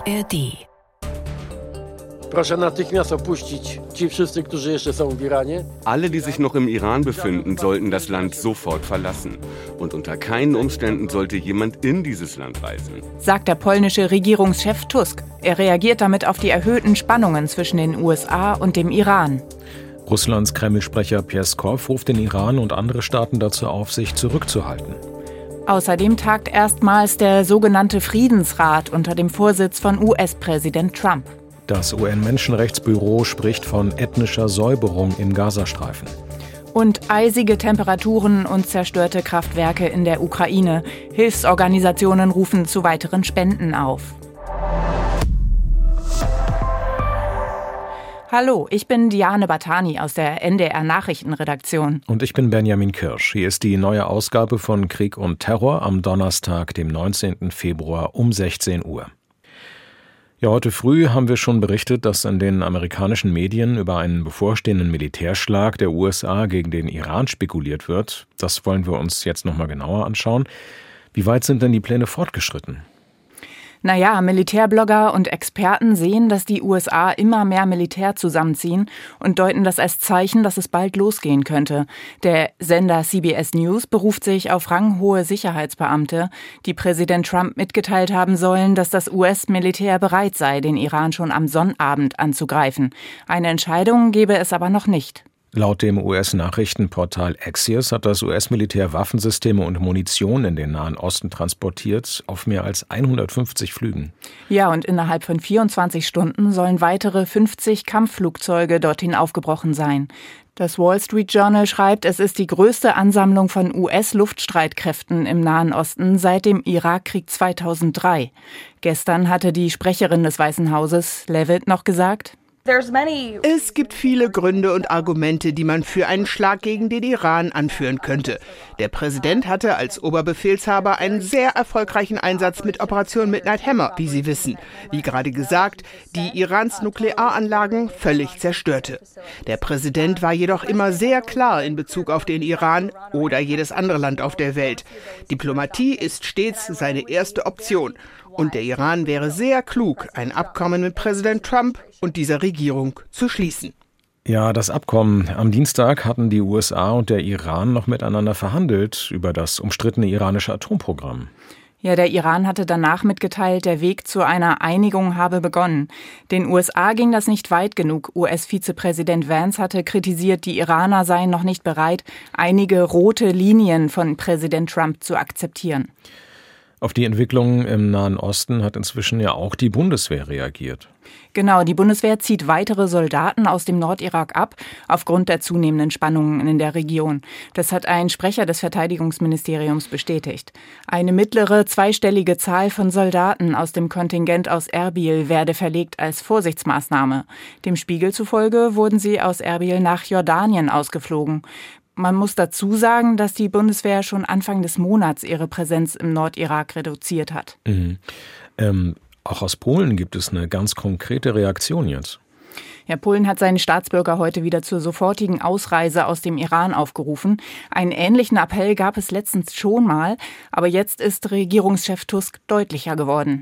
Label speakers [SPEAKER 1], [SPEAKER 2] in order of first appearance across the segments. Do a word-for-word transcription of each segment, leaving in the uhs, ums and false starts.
[SPEAKER 1] R D.
[SPEAKER 2] Alle, die sich noch im Iran befinden, sollten das Land sofort verlassen. Und unter keinen Umständen sollte jemand in dieses Land reisen,
[SPEAKER 3] sagt der polnische Regierungschef Tusk. Er reagiert damit auf die erhöhten Spannungen zwischen den U S A und dem Iran.
[SPEAKER 4] Russlands Kreml-Sprecher Peskov ruft den Iran und andere Staaten dazu auf, sich zurückzuhalten.
[SPEAKER 3] Außerdem tagt erstmals der sogenannte Friedensrat unter dem Vorsitz von U S-Präsident Trump.
[SPEAKER 4] Das U N-Menschenrechtsbüro spricht von ethnischer Säuberung im Gazastreifen.
[SPEAKER 3] Und eisige Temperaturen und zerstörte Kraftwerke in der Ukraine. Hilfsorganisationen rufen zu weiteren Spenden auf. Hallo, ich bin Diane Batani aus der N D R-Nachrichtenredaktion.
[SPEAKER 4] Und ich bin Benjamin Kirsch. Hier ist die neue Ausgabe von Krieg und Terror am Donnerstag, dem neunzehnten Februar um sechzehn Uhr. Ja, heute früh haben wir schon berichtet, dass in den amerikanischen Medien über einen bevorstehenden Militärschlag der U S A gegen den Iran spekuliert wird. Das wollen wir uns jetzt nochmal genauer anschauen. Wie weit sind denn die Pläne fortgeschritten?
[SPEAKER 3] Naja, Militärblogger und Experten sehen, dass die U S A immer mehr Militär zusammenziehen und deuten das als Zeichen, dass es bald losgehen könnte. Der Sender C B S News beruft sich auf ranghohe Sicherheitsbeamte, die Präsident Trump mitgeteilt haben sollen, dass das U S-Militär bereit sei, den Iran schon am Sonnabend anzugreifen. Eine Entscheidung gebe es aber noch nicht.
[SPEAKER 4] Laut dem U S-Nachrichtenportal Axios hat das U S-Militär Waffensysteme und Munition in den Nahen Osten transportiert, auf mehr als hundertfünfzig Flügen.
[SPEAKER 3] Ja, und innerhalb von vierundzwanzig Stunden sollen weitere fünfzig Kampfflugzeuge dorthin aufgebrochen sein. Das Wall Street Journal schreibt, es ist die größte Ansammlung von U S-Luftstreitkräften im Nahen Osten seit dem Irakkrieg zweitausenddrei. Gestern hatte die Sprecherin des Weißen Hauses, Leavitt, noch gesagt:
[SPEAKER 5] Es gibt viele Gründe und Argumente, die man für einen Schlag gegen den Iran anführen könnte. Der Präsident hatte als Oberbefehlshaber einen sehr erfolgreichen Einsatz mit Operation Midnight Hammer, wie Sie wissen. Wie gerade gesagt, die Irans Nuklearanlagen völlig zerstörte. Der Präsident war jedoch immer sehr klar in Bezug auf den Iran oder jedes andere Land auf der Welt. Diplomatie ist stets seine erste Option. Und der Iran wäre sehr klug, ein Abkommen mit Präsident Trump und dieser Regierung zu schließen.
[SPEAKER 4] Ja, das Abkommen. Am Dienstag hatten die U S A und der Iran noch miteinander verhandelt über das umstrittene iranische Atomprogramm.
[SPEAKER 3] Ja, der Iran hatte danach mitgeteilt, der Weg zu einer Einigung habe begonnen. Den U S A ging das nicht weit genug. U S-Vizepräsident Vance hatte kritisiert, die Iraner seien noch nicht bereit, einige rote Linien von Präsident Trump zu akzeptieren.
[SPEAKER 4] Auf die Entwicklungen im Nahen Osten hat inzwischen ja auch die Bundeswehr reagiert.
[SPEAKER 3] Genau, die Bundeswehr zieht weitere Soldaten aus dem Nordirak ab, aufgrund der zunehmenden Spannungen in der Region. Das hat ein Sprecher des Verteidigungsministeriums bestätigt. Eine mittlere zweistellige Zahl von Soldaten aus dem Kontingent aus Erbil werde verlegt als Vorsichtsmaßnahme. Dem Spiegel zufolge wurden sie aus Erbil nach Jordanien ausgeflogen. Man muss dazu sagen, dass die Bundeswehr schon Anfang des Monats ihre Präsenz im Nordirak reduziert hat.
[SPEAKER 4] Mhm. Ähm, auch aus Polen gibt es eine ganz konkrete Reaktion jetzt.
[SPEAKER 3] Ja, Polen hat seine Staatsbürger heute wieder zur sofortigen Ausreise aus dem Iran aufgerufen. Einen ähnlichen Appell gab es letztens schon mal, aber jetzt ist Regierungschef Tusk deutlicher geworden.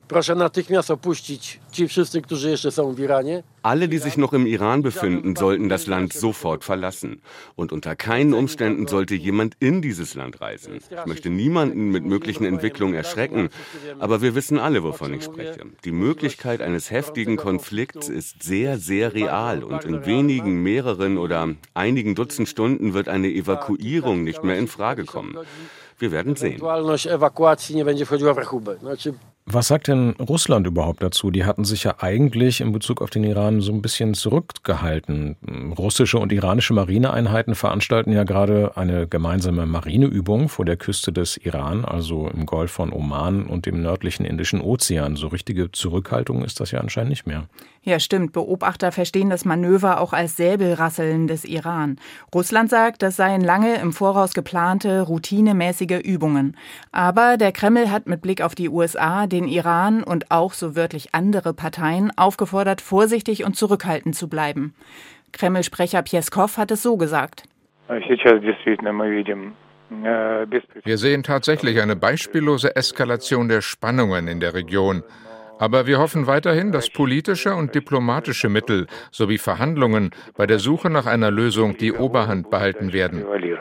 [SPEAKER 2] Alle, die sich noch im Iran befinden, sollten das Land sofort verlassen. Und unter keinen Umständen sollte jemand in dieses Land reisen. Ich möchte niemanden mit möglichen Entwicklungen erschrecken, aber wir wissen alle, wovon ich spreche. Die Möglichkeit eines heftigen Konflikts ist sehr, sehr real und in wenigen, mehreren oder einigen Dutzend Stunden wird eine Evakuierung nicht mehr in Frage kommen. Wir werden sehen.
[SPEAKER 4] Was sagt denn Russland überhaupt dazu? Die hatten sich ja eigentlich in Bezug auf den Iran so ein bisschen zurückgehalten. Russische und iranische Marineeinheiten veranstalten ja gerade eine gemeinsame Marineübung vor der Küste des Iran, also im Golf von Oman und dem nördlichen Indischen Ozean. So richtige Zurückhaltung ist das ja anscheinend nicht mehr.
[SPEAKER 3] Ja, stimmt. Beobachter verstehen das Manöver auch als Säbelrasseln des Iran. Russland sagt, das seien lange im Voraus geplante, routinemäßige Übungen. Aber der Kreml hat mit Blick auf die U S A den Iran und auch so wörtlich andere Parteien aufgefordert, vorsichtig und zurückhaltend zu bleiben. Kreml-Sprecher Peskov hat es so gesagt.
[SPEAKER 6] Wir sehen tatsächlich eine beispiellose Eskalation der Spannungen in der Region.
[SPEAKER 1] Aber wir hoffen weiterhin, dass politische und diplomatische Mittel sowie Verhandlungen bei der Suche nach einer Lösung die Oberhand behalten werden.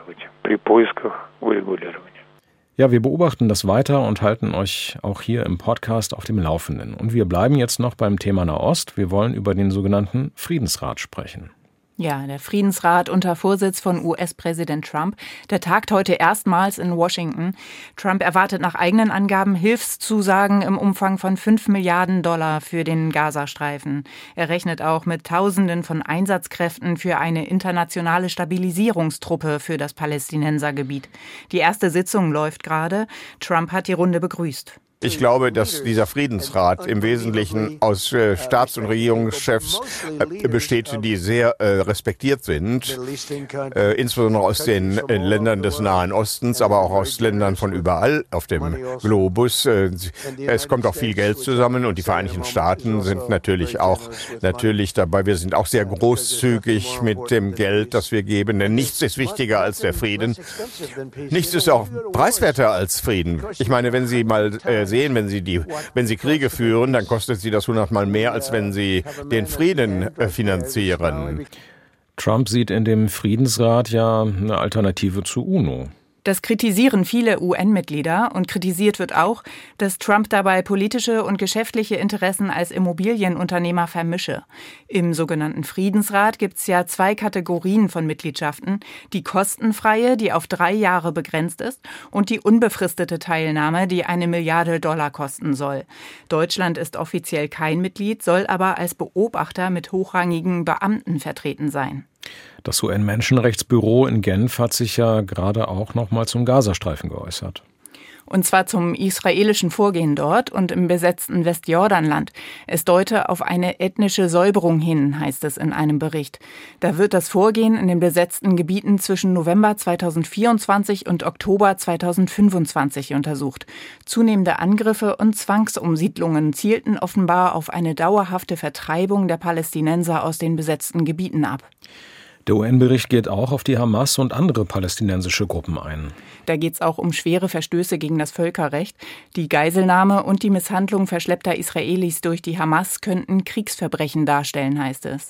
[SPEAKER 4] Ja, wir beobachten das weiter und halten euch auch hier im Podcast auf dem Laufenden. Und wir bleiben jetzt noch beim Thema Nahost. Wir wollen über den sogenannten Friedensrat sprechen.
[SPEAKER 3] Ja, der Friedensrat unter Vorsitz von U S-Präsident Trump, der tagt heute erstmals in Washington. Trump erwartet nach eigenen Angaben Hilfszusagen im Umfang von fünf Milliarden Dollar für den Gazastreifen. Er rechnet auch mit Tausenden von Einsatzkräften für eine internationale Stabilisierungstruppe für das Palästinensergebiet. Die erste Sitzung läuft gerade. Trump hat die Runde begrüßt.
[SPEAKER 6] Ich glaube, dass dieser Friedensrat im Wesentlichen aus äh, Staats- und Regierungschefs äh, besteht, die sehr äh, respektiert sind, äh, insbesondere aus den äh, Ländern des Nahen Ostens, aber auch aus Ländern von überall auf dem Globus. Äh, es kommt auch viel Geld zusammen und die Vereinigten Staaten sind natürlich auch natürlich dabei. Wir sind auch sehr großzügig mit dem Geld, das wir geben, denn nichts ist wichtiger als der Frieden. Nichts ist auch preiswerter als Frieden. Ich meine, wenn Sie mal äh, sehen, wenn Sie die, wenn Sie Kriege führen, dann kostet Sie das hundertmal mehr, als wenn Sie den Frieden finanzieren.
[SPEAKER 4] Trump sieht in dem Friedensrat ja eine Alternative zur UNO.
[SPEAKER 3] Das kritisieren viele U N-Mitglieder und kritisiert wird auch, dass Trump dabei politische und geschäftliche Interessen als Immobilienunternehmer vermische. Im sogenannten Friedensrat gibt es ja zwei Kategorien von Mitgliedschaften. Die kostenfreie, die auf drei Jahre begrenzt ist, und die unbefristete Teilnahme, die eine Milliarde Dollar kosten soll. Deutschland ist offiziell kein Mitglied, soll aber als Beobachter mit hochrangigen Beamten vertreten sein.
[SPEAKER 4] Das U N-Menschenrechtsbüro in Genf hat sich ja gerade auch noch mal zum Gazastreifen geäußert.
[SPEAKER 3] Und zwar zum israelischen Vorgehen dort und im besetzten Westjordanland. Es deute auf eine ethnische Säuberung hin, heißt es in einem Bericht. Da wird das Vorgehen in den besetzten Gebieten zwischen November zweitausendvierundzwanzig und Oktober zweitausendfünfundzwanzig untersucht. Zunehmende Angriffe und Zwangsumsiedlungen zielten offenbar auf eine dauerhafte Vertreibung der Palästinenser aus den besetzten Gebieten ab.
[SPEAKER 4] Der U N-Bericht geht auch auf die Hamas und andere palästinensische Gruppen ein.
[SPEAKER 3] Da geht es auch um schwere Verstöße gegen das Völkerrecht. Die Geiselnahme und die Misshandlung verschleppter Israelis durch die Hamas könnten Kriegsverbrechen darstellen, heißt es.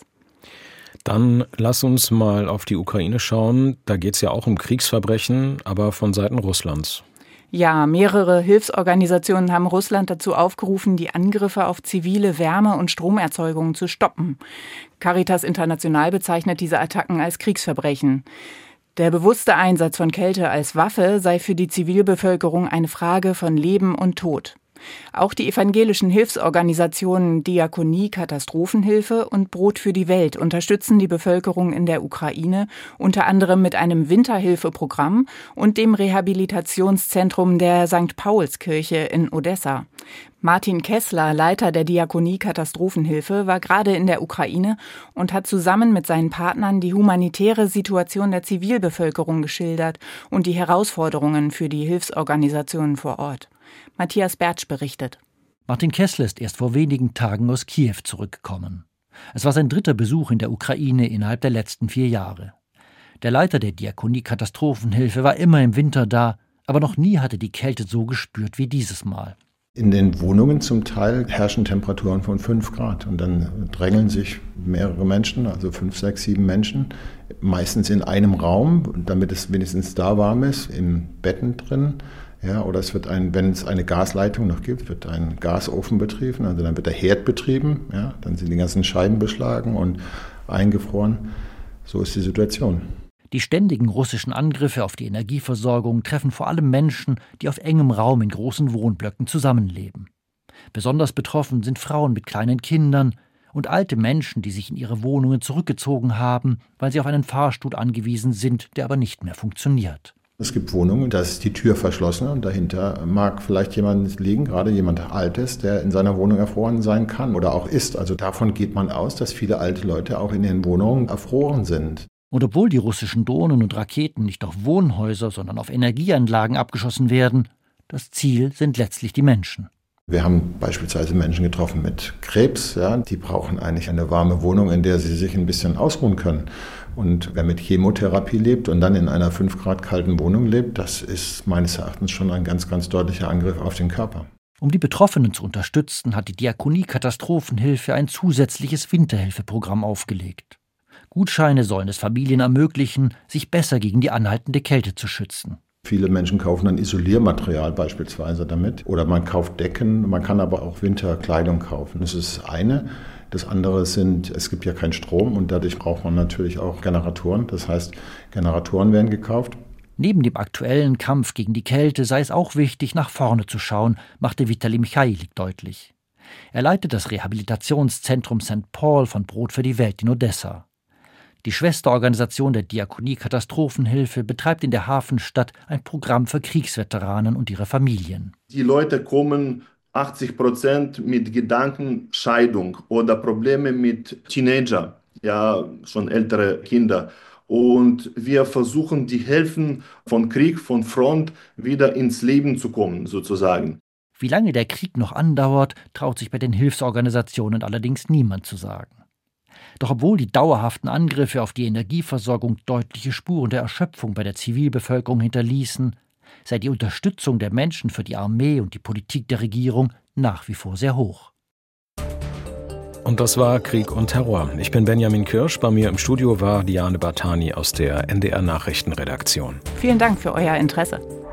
[SPEAKER 4] Dann lass uns mal auf die Ukraine schauen. Da geht es ja auch um Kriegsverbrechen, aber von Seiten Russlands.
[SPEAKER 3] Ja, mehrere Hilfsorganisationen haben Russland dazu aufgerufen, die Angriffe auf zivile Wärme- und Stromerzeugungen zu stoppen. Caritas International bezeichnet diese Attacken als Kriegsverbrechen. Der bewusste Einsatz von Kälte als Waffe sei für die Zivilbevölkerung eine Frage von Leben und Tod. Auch die evangelischen Hilfsorganisationen Diakonie, Katastrophenhilfe und Brot für die Welt unterstützen die Bevölkerung in der Ukraine, unter anderem mit einem Winterhilfeprogramm und dem Rehabilitationszentrum der Sankt Paulskirche in Odessa. Martin Kessler, Leiter der Diakonie Katastrophenhilfe, war gerade in der Ukraine und hat zusammen mit seinen Partnern die humanitäre Situation der Zivilbevölkerung geschildert und die Herausforderungen für die Hilfsorganisationen vor Ort. Matthias Bertsch berichtet.
[SPEAKER 7] Martin Kessler ist erst vor wenigen Tagen aus Kiew zurückgekommen. Es war sein dritter Besuch in der Ukraine innerhalb der letzten vier Jahre. Der Leiter der Diakonie Katastrophenhilfe war immer im Winter da, aber noch nie hatte die Kälte so gespürt wie dieses Mal.
[SPEAKER 8] In den Wohnungen zum Teil herrschen Temperaturen von fünf Grad und dann drängeln sich mehrere Menschen, also fünf, sechs, sieben Menschen, meistens in einem Raum, damit es wenigstens da warm ist, in Betten drin. Ja, oder es wird ein, wenn es eine Gasleitung noch gibt, wird ein Gasofen betrieben, also dann wird der Herd betrieben, ja, dann sind die ganzen Scheiben beschlagen und eingefroren. So ist die Situation.
[SPEAKER 7] Die ständigen russischen Angriffe auf die Energieversorgung treffen vor allem Menschen, die auf engem Raum in großen Wohnblöcken zusammenleben. Besonders betroffen sind Frauen mit kleinen Kindern und alte Menschen, die sich in ihre Wohnungen zurückgezogen haben, weil sie auf einen Fahrstuhl angewiesen sind, der aber nicht mehr funktioniert.
[SPEAKER 8] Es gibt Wohnungen, da ist die Tür verschlossen und dahinter mag vielleicht jemand liegen, gerade jemand Altes, der in seiner Wohnung erfroren sein kann oder auch ist. Also davon geht man aus, dass viele alte Leute auch in ihren Wohnungen erfroren sind.
[SPEAKER 7] Und obwohl die russischen Drohnen und Raketen nicht auf Wohnhäuser, sondern auf Energieanlagen abgeschossen werden, das Ziel sind letztlich die Menschen.
[SPEAKER 8] Wir haben beispielsweise Menschen getroffen mit Krebs, ja, die brauchen eigentlich eine warme Wohnung, in der sie sich ein bisschen ausruhen können. Und wer mit Chemotherapie lebt und dann in einer fünf Grad kalten Wohnung lebt, das ist meines Erachtens schon ein ganz, ganz deutlicher Angriff auf den Körper.
[SPEAKER 7] Um die Betroffenen zu unterstützen, hat die Diakonie Katastrophenhilfe ein zusätzliches Winterhilfeprogramm aufgelegt. Gutscheine sollen es Familien ermöglichen, sich besser gegen die anhaltende Kälte zu schützen.
[SPEAKER 8] Viele Menschen kaufen dann Isoliermaterial beispielsweise damit oder man kauft Decken, man kann aber auch Winterkleidung kaufen. Das ist das eine. Das andere sind, es gibt ja keinen Strom und dadurch braucht man natürlich auch Generatoren. Das heißt, Generatoren werden gekauft.
[SPEAKER 7] Neben dem aktuellen Kampf gegen die Kälte sei es auch wichtig, nach vorne zu schauen, machte Vitali Michailik deutlich. Er leitet das Rehabilitationszentrum Sankt Paul von Brot für die Welt in Odessa. Die Schwesterorganisation der Diakonie Katastrophenhilfe betreibt in der Hafenstadt ein Programm für Kriegsveteranen und ihre Familien.
[SPEAKER 9] Die Leute kommen achtzig Prozent mit Gedankenscheidung oder Probleme mit Teenager, ja, schon ältere Kinder. Und wir versuchen, die helfen von Krieg, von Front wieder ins Leben zu kommen, sozusagen.
[SPEAKER 7] Wie lange der Krieg noch andauert, traut sich bei den Hilfsorganisationen allerdings niemand zu sagen. Doch obwohl die dauerhaften Angriffe auf die Energieversorgung deutliche Spuren der Erschöpfung bei der Zivilbevölkerung hinterließen, sei die Unterstützung der Menschen für die Armee und die Politik der Regierung nach wie vor sehr hoch.
[SPEAKER 4] Und das war Krieg und Terror. Ich bin Benjamin Kirsch. Bei mir im Studio war Diane Bartani aus der N D R Nachrichtenredaktion.
[SPEAKER 3] Vielen Dank für euer Interesse.